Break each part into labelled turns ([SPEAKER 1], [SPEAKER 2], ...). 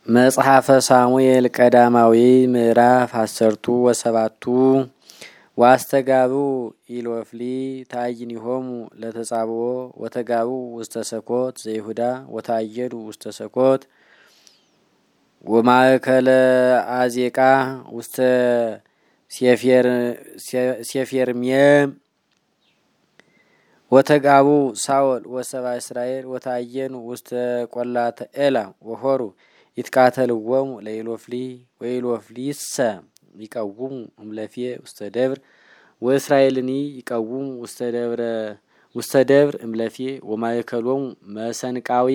[SPEAKER 1] መጽሐፈ ሳሙኤል ቀዳማዊ ምዕራፍ 17 ዋስተጋቡ ኢሎፍሊ ታይኒሆሙ ለተጻብኦ ወተጋቡ ውስተ ሰኮት ዘይሁዳ ወታየዱ ውስተ ሰኮት ወማእከለ አዜቃ ውስተ ሴፌርምየም ወተጋቡ ሳኦል ወሰባ እስራኤል ወታየኑ ውስተ ቆላተ ኤላም ወሆሩ ይትቃተልዎሙ ለኢሎፍሊ ወኢሎፍሊሰ ይቀውሙ እምለፍየ ውስተ ደብር ወእስራኤልኒ ይቀውሙ ውስተ ደብር እምለፍየ ወማእከሎሙ መሰንቃዊ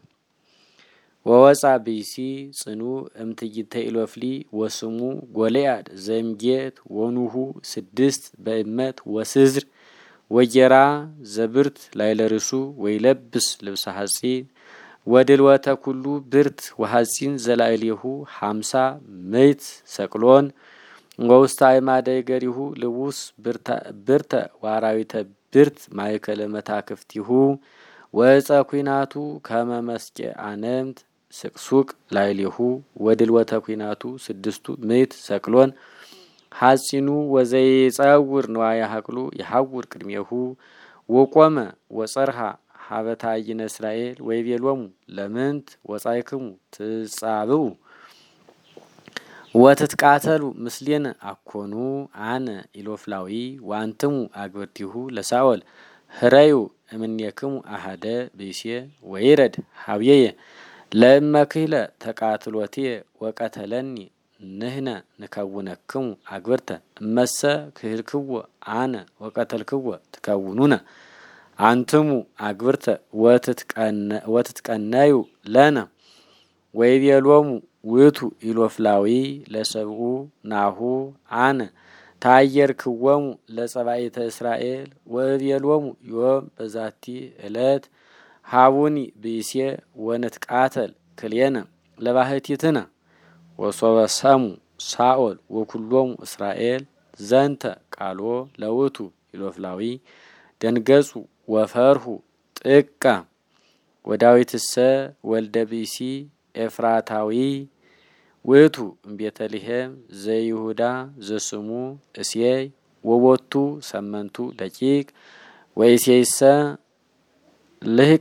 [SPEAKER 1] ወወፃ ብእሲ ጽኑ እምትይተ ኢሎፍሊ ወስሙ ጎልያድ ዘምጌት ወኑሁ 6 በእመት ወስዝር ወጀራ ዘብርት ላይለርሱ ወይለብስ ልብሰ ሐጺን ወድልወተ ኩሉ ብርት ወሐጺን ዘላዕሌሁ 50 ምዕት ሰቅሎን ወውስተ አዕማደ ገሪሁ ልቡስ ብርተ ዋራዊተ ብርት ማእከለ መታክፍቲሁ ወዕፀ ኩናቱ ከመ መስቄ አነምት ስቅሱቅ ላዕሌሁ ወድልወተ ኩናቱ 6 ምዕት ሰቅሎን ሐጺኑ ወዘይጸውር ንዋየ ሐቅሉ ይሐውር ቅድሜሁ ወቆመ ወጸርሃ ሀበታይነ እስራኤል ወይቤሎሙ ለምንት ወጻይክሙ ትጻብኡ ወትትቃተሉ ምስሌነ አኮኑ አነ ኢሎፍላዊ ዋንትሙ አግብርቲሁ ለሳኦል ህረዩ እምኔክሙ አሃደ ብእሴ ወይረድ ሀብየየ ለእመክህለ ተቃትሎትየ ወቀተለኒ ንህነ ንከውነክሙ አግብርተ እመሰ ክህልክዎ አነ ወቀተልክዎ ትከውኑነ አንትሙ አግብርተ ወትትቀነዩ ለነ ወይቤሎሙ ውእቱ ኢሎፍላዊ ለሰብኡ ናሁ አነ ታየርክዎሙ ለጸባኢተ እስራኤል ወእቤሎሙ ዮም በዛቲ ዕለት ሃቡኒ ብእሴ ወንትቃተል ክልኤነ ለባህቲትነ ወሶበ ሰሙ ሳኦል ወኩሎሙ እስራኤል ዘንተ ቃሎ ለውእቱ ኢሎፍላዊ ደንገጹ ወፈርሁ ጥቀ ወዳዊትሰ ወልደ ብእሲ ኤፍራታዊ ውእቱ እምቤተልሔም ዘይሁዳ ዘስሙ እሴይ ወቦቱ 8 ደቂቅ ወእሴይሰ ልህቀ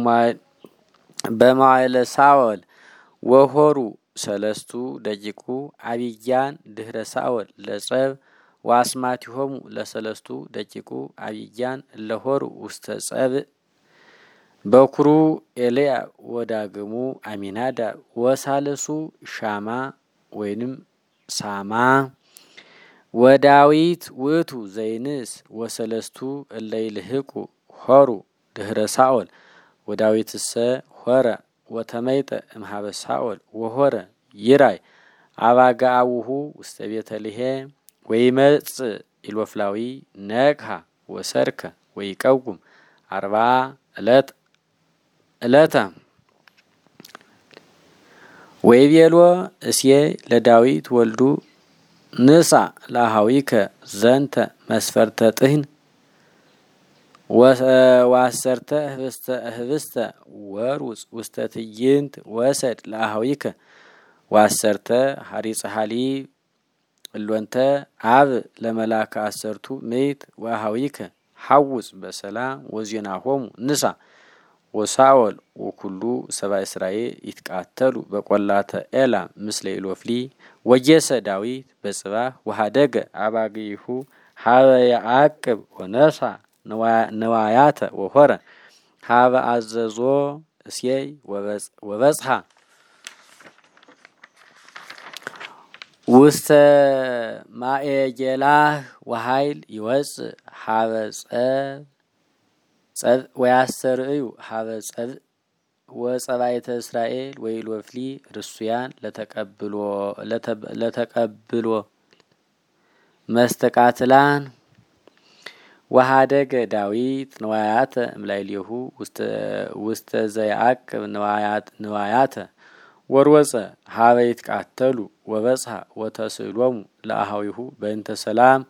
[SPEAKER 1] በመዋዕለ ሳኦል ወሆሩ 3 ደቂቁ አብያን ድህረ ሳኦል ለጸብ ዋስማቲሆሙ ለሰለስቱ ደቂቁ አብያን ለሆሩ ውስተ ጸብ በኩሩ ኤልያ ወዳግሙ አሚናዳ ወሳለሱ ሻማ ወይንም ሳማ ወዳዊት ውእቱ ዘይንስ ወሰለስቱ እለይልህቁ ሆሩ ድህረ ሳኦል ወዳዊትሰ ሆረ ወተመይጠ እምሃበ ሳኦል ወሆረ ይራይ አባጋአውሁ ውስተ ቤተልሔም ወይመጽ ኢሎፍላዊ ነቅሃ ወሰርከ ወይቀውም 40 ዕለተ ወይቤሎ እሴይ ለዳዊት ወልዱ ንሳ ለአሃዊከ ዘንተ መስፈርተ ጥህን ወአሰርተ ህብስተ ወሩጽ ውስተ ትዕይንት ወሰድ ለአሃዊከ ወአሰርተ ሐሪጸ ሐሊብ እሎንተ አብ ለመላከ 10 ምዕት ወአሃዊከ ሐውጽ በሰላም ወዜናሆሙ ንሳ ወሳኦል ወኩሉ ሰባ እስራኤል ይትቃተሉ በቆላተ ኤላም ምስለ ኢሎፍሊ ወጀሰ ዳዊት በጽባህ ወሃደገ አባግይሁ ሀበ ያዕቅብ ወነሳ ነዋያተ ወሆረ ሀበ አዘዞ እሴይ ወበጽሐ ውስተ ማኤጌላህ ወኃይል ይወጽእ ሀበ ጸብ ወያሰርዩ ሀበ ጸብ ወጸባይተ እስራኤል ወኢሎፍሊ ርሱያን ለተቀብሎ መስተቃትላን ወሃደገ ዳዊት ነዋያተ እምላይሌሁ ውስተ ዘያዕቅብ ነዋያተ ወርወፀ ሀበ ይትቃተሉ ወበጽሐ ወተስእሎሙ ለአሃዊሁ በእንተ ሰላም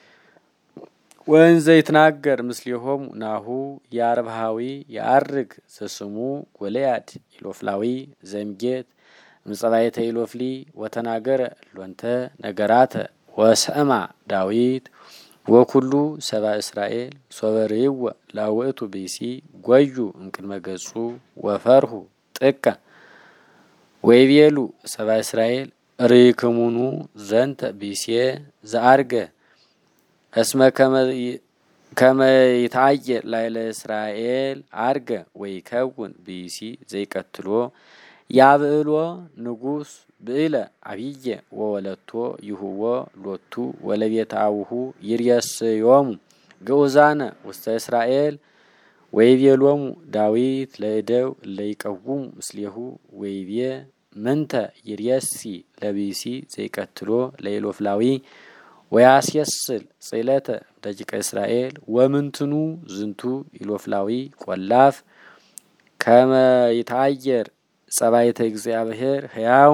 [SPEAKER 1] ወንዘ ይትናገር ምስሌሆሙ ናሁ የአርብሃዊ የአርግ ዘስሙ ጎልያድ ኢሎፍላዊ ዘምጌት ምጸባይተ ኢሎፍሊ ወተናገረ ሎንተ ነገራተ ወሰማ ዳዊት ወኩሉ ሰባ እስራኤል ሶበሪው ላውእቱ ቢሲ ጎዩ እንቅድመ ገጹ ወፈርሁ ጥቀ ወይቤሉ ሰባ እስራኤል ሪክሙኑ ዘንተ ቢሲየ ዘአርገ እስመ ከመ ይታየ ላይለ እስራኤል አርገ ወይከውን ቢሲ ዘይቀትሎ ያብእሎ ንጉስ ብእለ አብየ ወወለቶ ይሁዎ ሎቱ ወለቤታውሁ ይርየስዮሙ ግኡዛነ ውስተ እስራኤል ወይቤሎሙ ዳዊት ለእደው ለይቀውሙ ምስሌሁ ወይቤ ምንተ ይርየሲ ለቢሲ ዘይቀትሎ ለኢሎፍላዊ ወያስየስል ጽለተ ደቂቀ እስራኤል ወምንትኑ ዝንቱ ኢሎፍላዊ ቆላፍ ከመ ይታየር ጸባይተ እግዚአብሔር ሕያው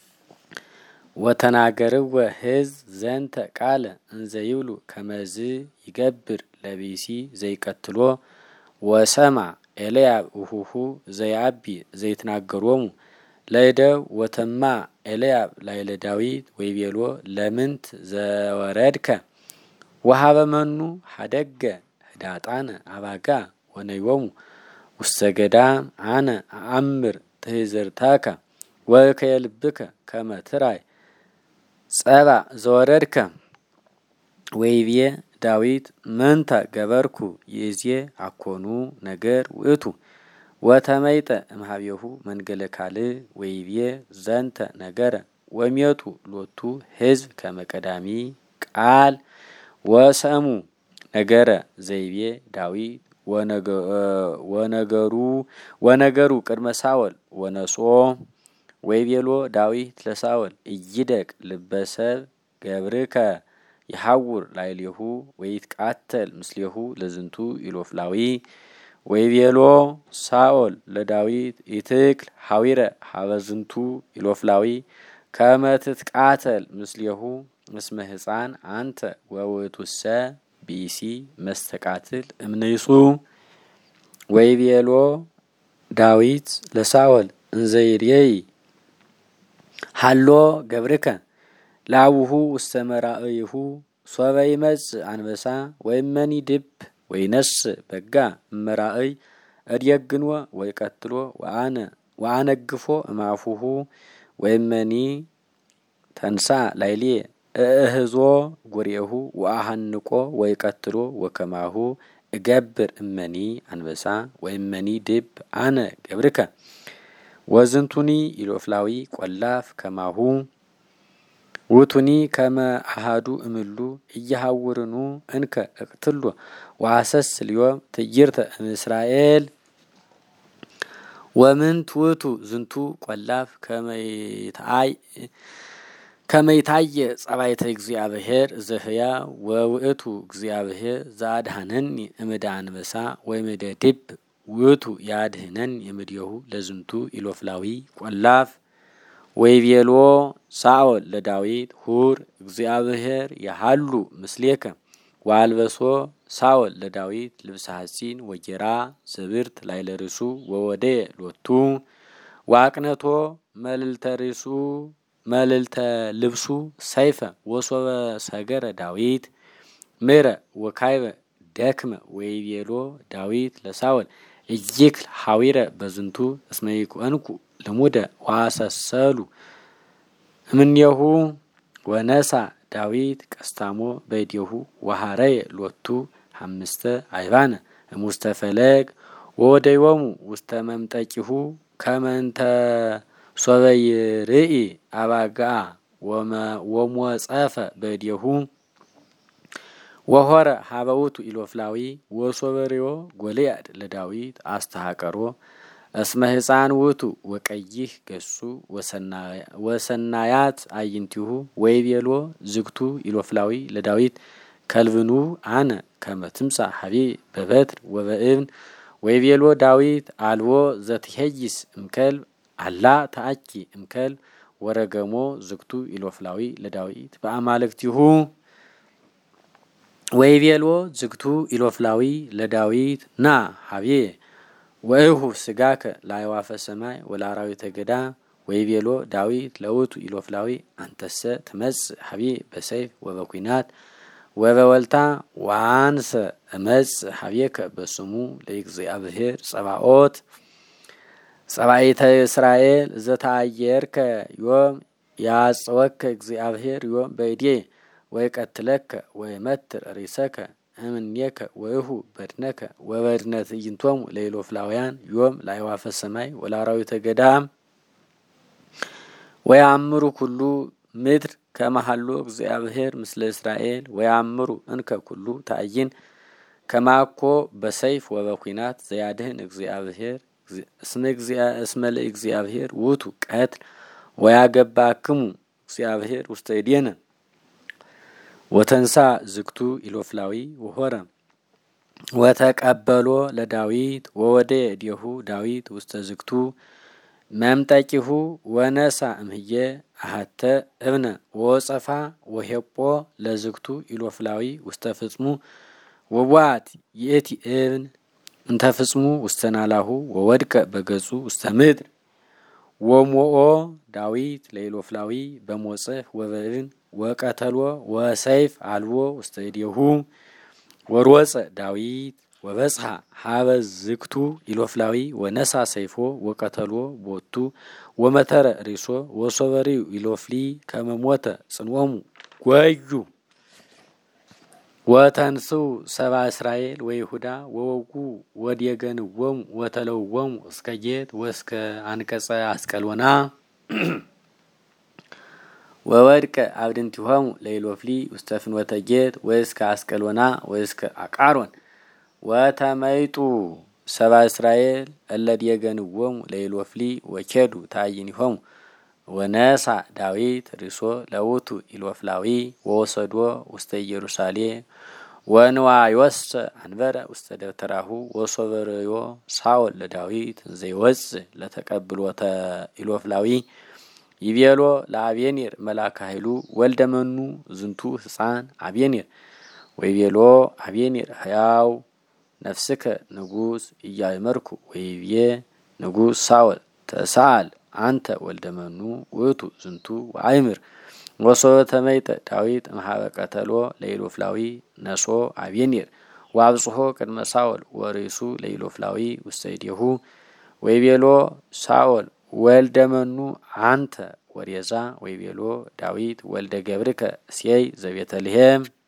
[SPEAKER 1] ወተናገርወ ሕዝብ ዘንተ ቃለ እንዘ ይብሉ ከመዝ ይገብር ለቢሲ ዘይቀትሎ ወሰማ ኤልያብ ውሁሁ ዘያቢ ዘይትናገሮሙ ለእደው ወተማ ኤልያብ ላይለ ዳዊት ወይቤሎ ለምንት ዘወረድከ ወሃበ መኑ ሀደገ ህዳጣነ አባጋ ወነዮሙ ውስተ ገዳም አነ አእምር ትህዝርታከ ወከየልብከ ከመ ትራይ ጸባ ዘወረድከ ወይቤ ዳዊት ምንተ ገበርኩ ይእዜ አኮኑ ነገር ውእቱ ወተመይጠ እምሃቤሁ መንገለ ካልእ ወይቤ ዘንተ ነገረ ወሜጡ ሎቱ ሕዝብ ከመቀዳሚ ቃል ወሰሙ ነገረ ዘይቤ ዳዊት ወነገሩ ቅድመ ሳወል ወነሶ ወይቤሎ ዳዊት ለሳወል እይደቅ ልበሰብ ገብርከ ይሐውር ላይሌሁ ወይትቃተል ምስሌሁ ለዝንቱ ኢሎፍላዊ ወይቤሎ ሳኦል ለዳዊት ይትክል ሐዊረ ሀበዝንቱ ኢሎፍላዊ ከመ ትትቃተል ምስሌሁ እስመ ሕፃን አንተ ወውእቱሰ ቢሲ መስተቃትል እምንይጹ ወይቤሎ ዳዊት ለሳኦል እንዘ ይሬይ ሃሎ ገብርከ ላውሁ ውስተ መራእይሁ ሶበ ይመጽእ አንበሳ ወይመኒ ድብ ወይነስ በጋ መራእይ እድየግንወ ወይቀትሎ ወአነግፎ እማፉሁ ወይመኒ ተንሳ ላይሌ እህዞ ጉሬሁ ወአሃንቆ ወይቀትሎ ወከማሁ እገብር እመኒ አንበሳ ወይመኒ ድብ አነ ገብርከ ወዝንቱኒ ኢሎፍላዊ ቆላፍ ከማሁ ውቱኒ ከመ አሃዱ እምሉ እያሃውርኑ እንከ እቅትሎ ዋሰስ ልዮም ትይርተ እስራኤል ወምንት ውቱ ዝንቱ ቆላፍ ከመይታየ ጸባይተ እግዚአብሔር ዘህያ ወውእቱ እግዚአብሔር ዘአድኀነኒ እምደ አንበሳ ወእምደ ድብ ውእቱ ያድኅነኒ እምድየሁ ለዝንቱ ኢሎፍላዊ ቆላፍ ወይቤሎ ሳኦል ለዳዊት ሁር እግዚአብሔር ያሃሉ ምስሌከ ዋልበሶ ሳኦል ለዳዊት ልብሰ ሐጺን ወጌራ ዘብርት ላይለ ርእሱ ወወደየ ሎቱ ዋቅነቶ መልልተ ልብሱ ሰይፈ ወሶበ ሰገረ ዳዊት ምረ ወካይበ ደክመ ወይቤሎ ዳዊት ለሳኦል እይክል ሐዊረ በዝንቱ እስመ ይኮንኩ ልሙደ ዋሰሰሉ እምኔሁ ወነሳ ዳዊት ቀስታሞ በይዴሁ ወሃረየ ሎቱ ሐምስተ አይባነ እሙስተ ፈለግ ወወደዮሙ ውስተ መምጠቂሁ ከመንተ ሶበ ይርኢ አባጋ ወሞጸፈ በይዴሁ ወሆረ ሀበውቱ ኢሎፍላዊ ወሶበሪዮ ጎልያድ ለዳዊት አስተሃቀሮ እስመ ሕፃን ውቱ ወቀይህ ገሱ ወሰናያት አይንቲሁ ወይቤሎ ዝግቱ ኢሎፍላዊ ለዳዊት ከልብኑ አነ ከመ ትምጻእ ሀቤ በበትር ወበእብን ወይቤሎ ዳዊት አልቦ ዘትሄይስ እምከልብ አላ ተአኪ እምከልብ ወረገሞ ዝግቱ ኢሎፍላዊ ለዳዊት በአማልክቲሁ ወይቤሎ ዝግቱ ኢሎፍላዊ ለዳዊት ና ሀቤ ወእሁ ስጋከ ለአዕዋፈ ሰማይ ወለአራዊተ ገዳ ወይቤሎ ዳዊት ለውቱ ኢሎፍላዊ አንተሰ ትመጽእ ሀቤ በሰይፍ ወበኩናት ወበወልታ ዋንሰ እመጽእ ሀቤከ በስሙ ለእግዚአብሔር ጸባኦት ጸባኢተ እስራኤል ዘታየርከ ዮም ያጽወከ እግዚአብሔር ዮም በእዴ ወይቀትለከ ወይመትር ሪሰከ እምኔከ ወይሁ በድነከ ወበድነ ትዕይንቶሙ ለኢሎፍላውያን ዮም ለአዕዋፈ ሰማይ ወለአራዊተ ገዳም ወያምሩ ኩሉ ምድር ከመሃሎ እግዚአብሔር ምስለ እስራኤል ወያምሩ እንከ ኩሉ ታዕይን ከማኮ በሰይፍ ወበኩናት ዘያድህን እግዚአብሔር እስመ ለእግዚአብሔር ውእቱ ቀትል ወያገባክሙ እግዚአብሔር ውስተ እዴነ ወተንሳ ዝግቱ ኢሎፍላዊ ወሆረ ወተቀበሎ ለዳዊት ወወደ እዴሁ ዳዊት ውስተ ዝግቱ መምጠቂሁ ወነሳ እምየ አሐተ እብነ ወጸፋ ወሄጶ ለዝግቱ ኢሎፍላዊ ውስተ ፍጽሙ ወዋት ይእቲ እብን እንተ ፍጽሙ ውስተ ናላሁ ወወድቀ በገጹ ውስተ ምድር ወሞኦ ዳዊት ለኢሎፍላዊ በሞጽህ ወበእብን ወቀተሎ ወሰይፍ አልቦ ውስተ እዴሁ ወሮጸ ዳዊት ወበጽሐ ሀበ ዝግቱ ኢሎፍላዊ ወነሳ ሰይፎ ወቀተሎ ቦቱ ወመተረ ሪሶ ወሶበሪው ኢሎፍሊ ከመሞተ ጽንወሙ ጓዩ ወተንስው ሰባ እስራኤል ወይሁዳ ወወጉ ወዲየገንወሙ ወተለወሙ እስከ ጌት ወስከ አንቀጸ አስቀልወና ወወድቀ አብድንቲሆሙ ለኢሎፍሊ ውስተ ፍኖተ ጌት ወስከ አስቀልወና ወስከ አቃሮን ወተመይጡ ሰባ እስራኤል እለዲየገንወሙ ለኢሎፍሊ ወኬዱ ታዕይኒሆሙ ወነሳ ዳዊት ሪሶ ለውቱ ኢሎፍላዊ ወወሰዶ ውስተ ኢየሩሳሌም ወንዋዮስ አንበረ ውስተ ደብተራሁ ወሶበርዮ ሳኦል ለዳዊት ዘይወጽእ ለተቀብሎተ ኢሎፍላዊ ይቤሎ ለአቤኔር መላከ ኃይሉ ወልደ መኑ ዝንቱ ሕፃን አቤኔር ወይቤሎ አቤኔር ሕያው ነፍስከ ንጉስ ኢያእመርኩ ወይቤ ንጉስ ሳኦል ተሳል አንተ ወልደ መኑ ውእቱ ዝንቱ ወአይምር ወሶበ ተመይጠ ዳዊት እምኀበ ቀተሎ ለኢሎፍላዊ ነሶ አቤኔር ወአብጽሖ ቅድመ ሳኦል ወርእሱ ለኢሎፍላዊ ውስተ እዴሁ ወይቤሎ ሳኦል ወልደ መኑ አንተ ወሬዛ ወይቤሎ ዳዊት ወልደ ገብርከ እሴይ ዘቤተልሔም